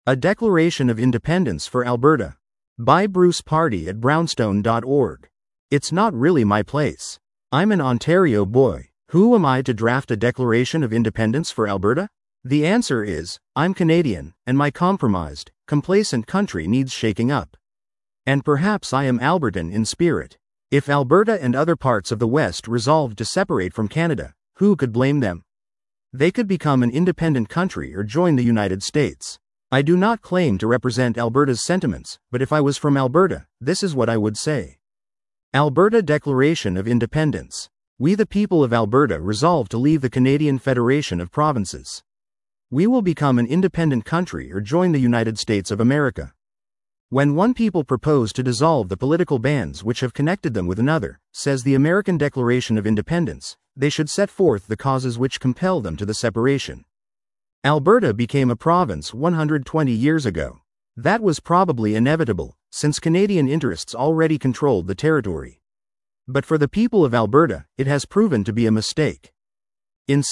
A Declaration of Independence for Alberta. By Bruce Pardy at brownstone.org. It's not really my place. I'm an Ontario boy. Who am I to draft a Declaration of Independence for Alberta? The answer is, I'm Canadian, and my compromised, complacent country needs shaking up. And perhaps I am Albertan in spirit. If Alberta and other parts of the West resolved to separate from Canada, who could blame them? They could become an independent country or join the United States. I do not claim to represent Alberta's sentiments, but if I was from Alberta, this is what I would say. Alberta Declaration of Independence. We the people of Alberta resolve to leave the Canadian Federation of Provinces. We will become an independent country or join the United States of America. When one people propose to dissolve the political bands which have connected them with another, says the American Declaration of Independence, they should set forth the causes which compel them to the separation. Alberta became a province 120 years ago. That was probably inevitable, since Canadian interests already controlled the territory. But for the people of Alberta, it has proven to be a mistake. In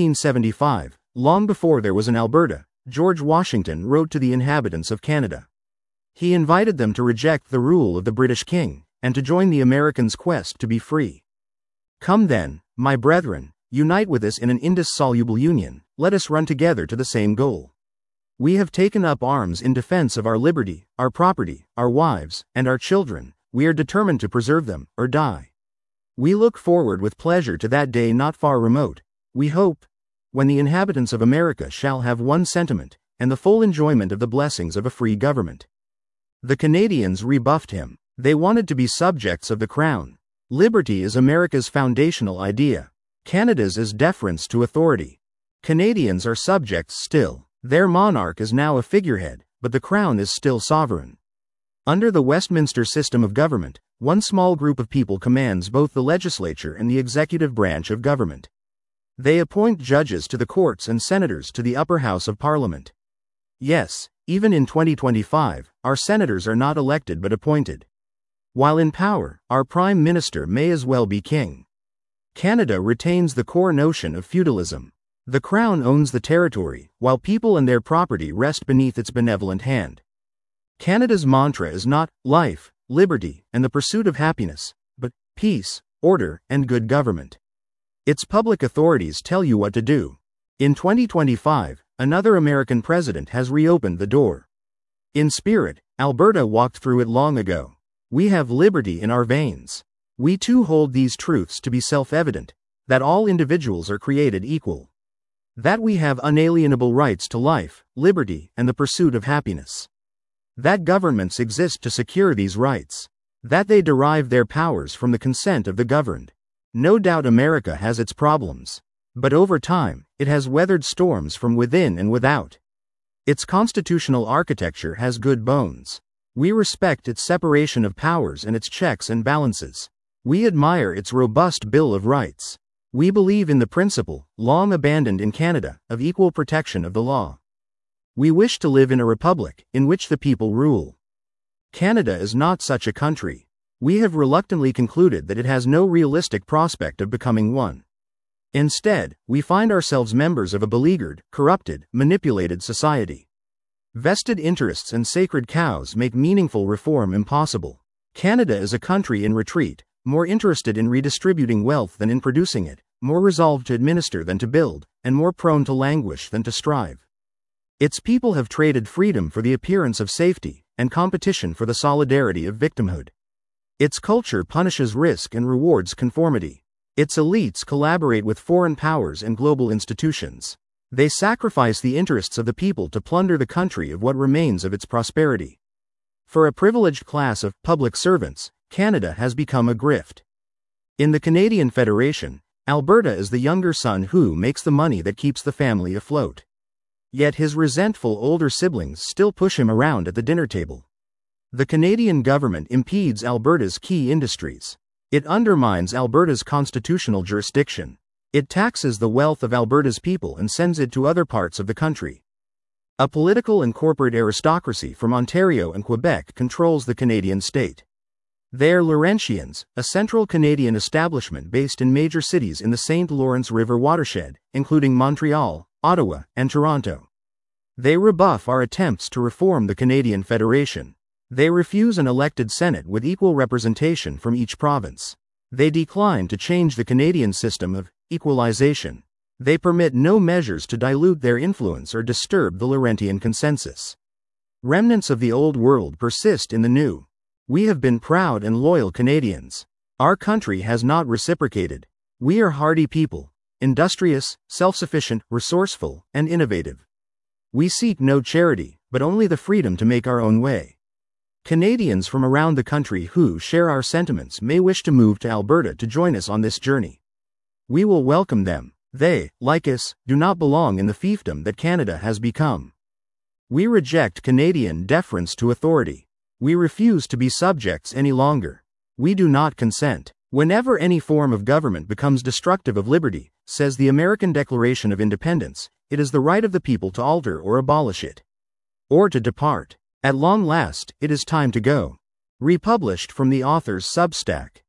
1775, long before there was an Alberta, George Washington wrote to the inhabitants of Canada. He invited them to reject the rule of the British king, and to join the Americans' quest to be free. Come then, my brethren, unite with us in an indissoluble union, let us run together to the same goal. We have taken up arms in defense of our liberty, our property, our wives, and our children. We are determined to preserve them, or die. We look forward with pleasure to that day not far remote, we hope, when the inhabitants of America shall have one sentiment, and the full enjoyment of the blessings of a free government. The Canadians rebuffed him. They wanted to be subjects of the crown. Liberty is America's foundational idea. Canada's is deference to authority. Canadians are subjects still. Their monarch is now a figurehead, but the crown is still sovereign. Under the Westminster system of government, one small group of people commands both the legislature and the executive branch of government. They appoint judges to the courts and senators to the upper house of Parliament. Yes, even in 2025, our senators are not elected but appointed. While in power, our prime minister may as well be king. Canada retains the core notion of feudalism. The crown owns the territory, while people and their property rest beneath its benevolent hand. Canada's mantra is not life, liberty, and the pursuit of happiness, but peace, order, and good government. Its public authorities tell you what to do. In 2025, another American president has reopened the door. In spirit, Alberta walked through it long ago. We have liberty in our veins. We too hold these truths to be self-evident, that all individuals are created equal. That we have unalienable rights to life, liberty, and the pursuit of happiness. That governments exist to secure these rights. That they derive their powers from the consent of the governed. No doubt America has its problems. But over time, it has weathered storms from within and without. Its constitutional architecture has good bones. We respect its separation of powers and its checks and balances. We admire its robust Bill of Rights. We believe in the principle, long abandoned in Canada, of equal protection of the law. We wish to live in a republic, in which the people rule. Canada is not such a country. We have reluctantly concluded that it has no realistic prospect of becoming one. Instead, we find ourselves members of a beleaguered, corrupted, manipulated society. Vested interests and sacred cows make meaningful reform impossible. Canada is a country in retreat, more interested in redistributing wealth than in producing it, more resolved to administer than to build, and more prone to languish than to strive. Its people have traded freedom for the appearance of safety, and competition for the solidarity of victimhood. Its culture punishes risk and rewards conformity. Its elites collaborate with foreign powers and global institutions. They sacrifice the interests of the people to plunder the country of what remains of its prosperity. For a privileged class of public servants, Canada has become a grift. In the Canadian Federation, Alberta is the younger son who makes the money that keeps the family afloat. Yet his resentful older siblings still push him around at the dinner table. The Canadian government impedes Alberta's key industries. It undermines Alberta's constitutional jurisdiction. It taxes the wealth of Alberta's people and sends it to other parts of the country. A political and corporate aristocracy from Ontario and Quebec controls the Canadian state. They are Laurentians, a central Canadian establishment based in major cities in the St. Lawrence River watershed, including Montreal, Ottawa, and Toronto. They rebuff our attempts to reform the Canadian Federation. They refuse an elected Senate with equal representation from each province. They decline to change the Canadian system of equalization. They permit no measures to dilute their influence or disturb the Laurentian consensus. Remnants of the old world persist in the new. We have been proud and loyal Canadians. Our country has not reciprocated. We are hardy people, industrious, self-sufficient, resourceful, and innovative. We seek no charity, but only the freedom to make our own way. Canadians from around the country who share our sentiments may wish to move to Alberta to join us on this journey. We will welcome them. They, like us, do not belong in the fiefdom that Canada has become. We reject Canadian deference to authority. We refuse to be subjects any longer. We do not consent. Whenever any form of government becomes destructive of liberty, says the American Declaration of Independence, it is the right of the people to alter or abolish it, or to depart. At long last, it is time to go. Republished from the author's Substack.